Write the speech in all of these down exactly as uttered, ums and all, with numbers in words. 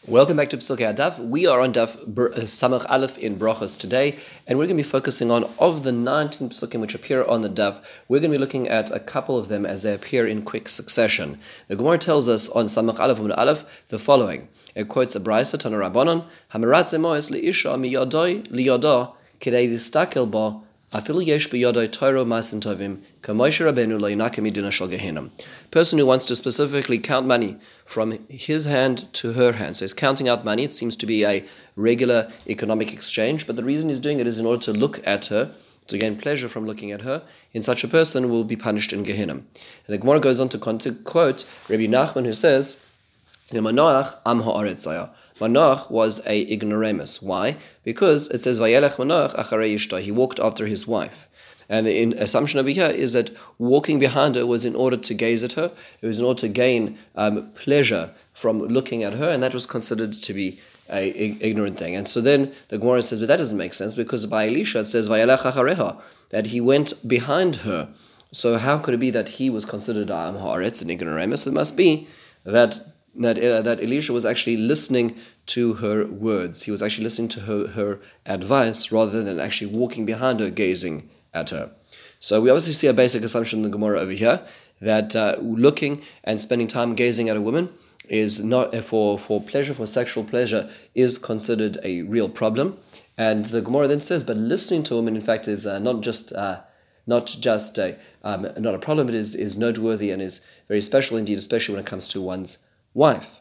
Welcome back to Psukei Daf. We are on Daf Samach Aleph in Brachos today, and we're going to be focusing on, of the nineteen Psukim which appear on the Daf, we're going to be looking at a couple of them as they appear in quick succession. The Gemara tells us on Samach Aleph Amud Aleph the following. It quotes a Brisa, Tana Rabbanon, Hamaratze moes li'isha miyadoi li'yada kidei distakel ba afilu yesh b'yadoi Torah masin tovim k'moshe Rabbeinu lo yinake midina shel Gehinnom. Person who wants to specifically count money from his hand to her hand. So he's counting out money. It seems to be a regular economic exchange, but the reason he's doing it is in order to look at her, to gain pleasure from looking at her. In such a person will be punished in Gehinnom. And the Gemara goes on to quote Rabbi Nachman, who says, "The Manoach am haaretz zaya." Manoach was a ignoramus. Why? Because it says Vayelech Manoach acharei ishta. He walked after his wife. And the assumption over here is that walking behind her was in order to gaze at her. It was in order to gain um, pleasure from looking at her, and that was considered to be an ignorant thing. And so then the Gemara says, but that doesn't make sense, because by Elisha it says Vayelech achareha, that he went behind her. So how could it be that he was considered Am Haaretz, an ignoramus? It must be that that uh, that Elisha was actually listening to her words. He was actually listening to her, her advice rather than actually walking behind her, gazing at her. So we obviously see a basic assumption in the Gemara over here, that uh, looking and spending time gazing at a woman is not for, for pleasure, for sexual pleasure, is considered a real problem. And the Gemara then says, but listening to a woman, in fact, is uh, not just uh, not just a, um, not a problem, it is, is noteworthy and is very special indeed, especially when it comes to one's wife.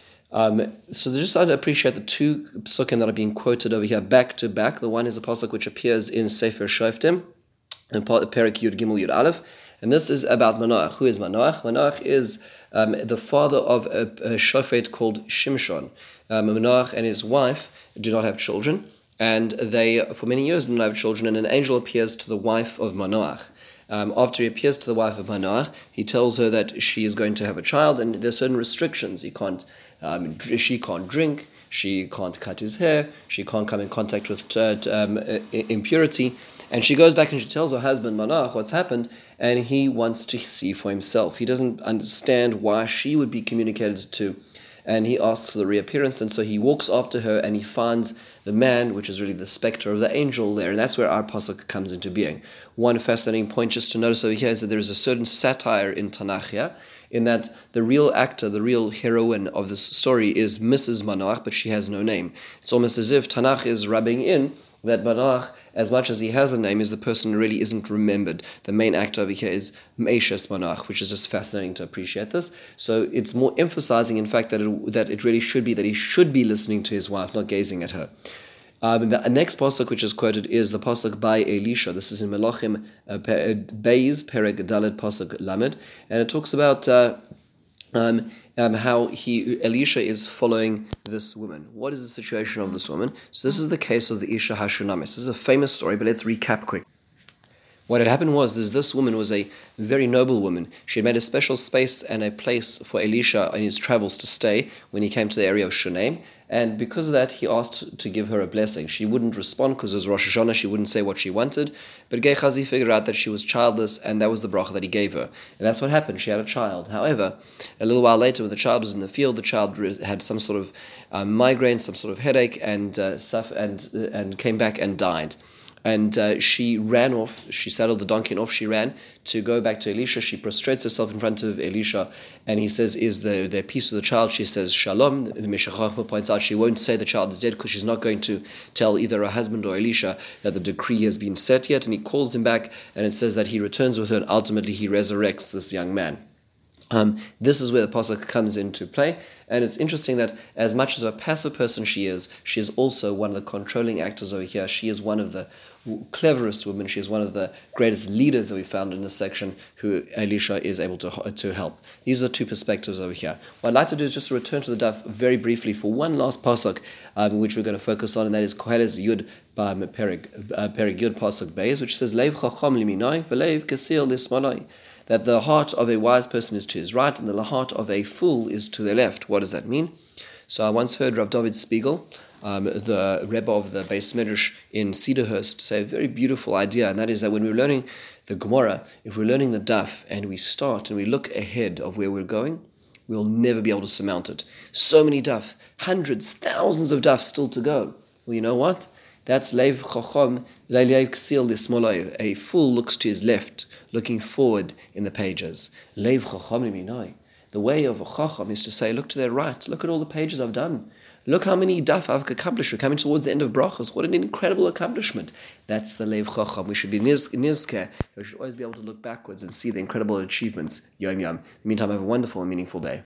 Um, so just to appreciate the two psukim that are being quoted over here back to back. The one is a pasuk which appears in Sefer Shoftim, in Perek Yud Gimel Yud Aleph, and this is about Manoach. Who is Manoach? Manoach is um, the father of a, a shofet called Shimshon. Um, Manoach and his wife do not have children, and they, for many years, do not have children, and an angel appears to the wife of Manoach. Um, after he appears to the wife of Manoach, he tells her that she is going to have a child, and there are certain restrictions. He can't, um, she can't drink, she can't cut his hair, she can't come in contact with uh, um, impurity. And she goes back and she tells her husband Manoach what's happened, and he wants to see for himself. He doesn't understand why she would be communicated to, and he asks for the reappearance, and so he walks after her and he finds the man, which is really the specter of the angel there, and that's where our pasuk comes into being. One fascinating point just to notice over here is that there is a certain satire in Tanakh here, in that the real actor, the real heroine of this story is Missus Manoach, but she has no name. It's almost as if Tanakh is rubbing in that Manoach, as much as he has a name, is the person who really isn't remembered. The main actor over here is Meishes Manoach, which is just fascinating to appreciate this. So it's more emphasizing, in fact, that it, that it really should be that he should be listening to his wife, not gazing at her. Um, the next pasuk which is quoted is the pasuk by Elisha. This is in Melachim uh, Beis Perek Dalet pasuk Lamed, and it talks about uh, um, um, how he Elisha is following this woman. What is the situation of this woman? So this is the case of the Isha Hashunamis. This is a famous story, but let's recap quick. What had happened was is this woman was a very noble woman. She had made a special space and a place for Elisha in his travels to stay when he came to the area of Shunem. And because of that, he asked to give her a blessing. She wouldn't respond because it was Rosh Hashanah. She wouldn't say what she wanted. But Gehazi figured out that she was childless, and that was the bracha that he gave her. And that's what happened. She had a child. However, a little while later, when the child was in the field, the child had some sort of um, migraine, some sort of headache, and uh, suffered, and uh, and came back and died. And uh, she ran off, she saddled the donkey and off she ran to go back to Elisha. She prostrates herself in front of Elisha, and he says, is the, the peace of the child? She says, Shalom. The Meshech Chochmah points out she won't say the child is dead because she's not going to tell either her husband or Elisha that the decree has been set yet. And he calls him back, and it says that he returns with her, and ultimately he resurrects this young man. Um, this is where the pasuk comes into play, and it's interesting that as much as a passive person she is, she is also one of the controlling actors over here. She is one of the cleverest women. She is one of the greatest leaders that we found in this section who Elisha is able to to help. These are two perspectives over here. What I'd like to do is just to return to the daf very briefly for one last pasuk, um, which we're going to focus on, and that is Koheles Yud by Perek uh, Perek Yud pasuk Beis, which says Leiv Chacham liminai v'leiv Kesir lismalai, that the heart of a wise person is to his right and the heart of a fool is to the left. What does that mean? So I once heard Rav David Spiegel, um, the Rebbe of the Beis Midrash in Cedarhurst, say a very beautiful idea, and that is that when we're learning the Gemara, if we're learning the Daf and we start and we look ahead of where we're going, we'll never be able to surmount it. So many daf, hundreds, thousands of daf still to go. Well, you know what? That's Leiv Chacham, Leiv Ksil Lismolay. A fool looks to his left, looking forward in the pages. Leiv Chacham Liminoi. The way of a Chacham is to say, look to their right, look at all the pages I've done. Look how many daf I've accomplished. We're coming towards the end of brachas. What an incredible accomplishment. That's the Leiv Chacham. We should be nizkeh. We should always be able to look backwards and see the incredible achievements. Yom Yom. In the meantime, have a wonderful and meaningful day.